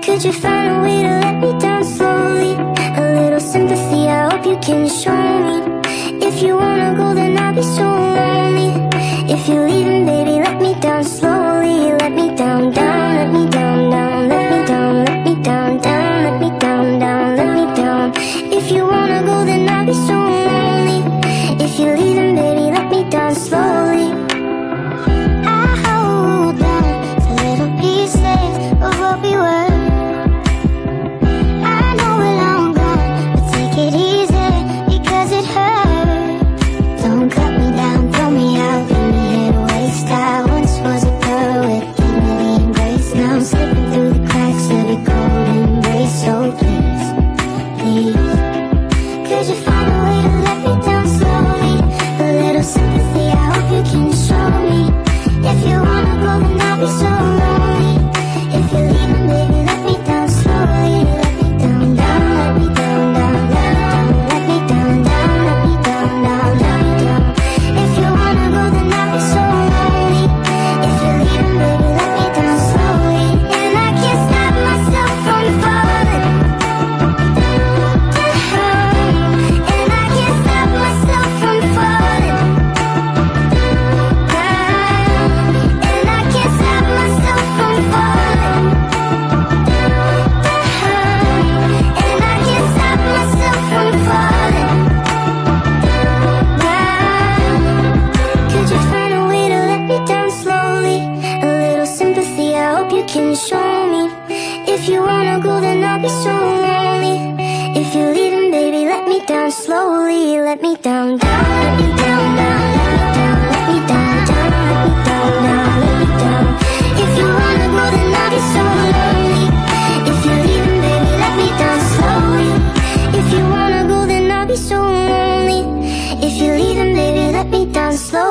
Could you find a way to let me down slowly? A little sympathy, I hope you can show me. If you wanna go, then I'll be so lonely. If you're leaving, baby, let me down slowly. Let me down, down, let me down, down. Let me down, let me down, down. Let me down, down, let me down. If you wanna go, then I'll be so lonely. If you're leaving, baby, let me down slowly. I hold on to little pieces of what we were. I know we're long gone, but take it easy because it hurts. Don't cut me down, throw me out, leave me here to waste. I once was a girl with dignity and grace. Now I'm slipping through the cracks of your cold embrace. So please, please, could you find a way to let me down slowly? A little sympathy, I hope you can show me. If you wanna go, then I'll be so lonely. If you're leaving, baby, let me down slowly. Let me down, down, let me down, down, let me down, let me down, down, let me down. If you wanna go, then I'll be so lonely. If you're leaving, baby, let me down slowly. And I can't stop myself from falling down. And I can't stop myself from falling down. And I can't stop myself from falling down. And I can't stop myself from falling down. Could you find a way to let me down slowly? A little sympathy, I hope you can show me. If you wanna go, then I'll be so lonely. If you're leaving, baby, let me down slowly. Let me down, down, let me down, down, let me down, let me down, down, let me down, let me down. If you wanna go, then I'll be so lonely. If you're leaving, baby, let me down slowly. If you wanna go, then I'll be so lonely. If you're leaving, baby, let me down slowly.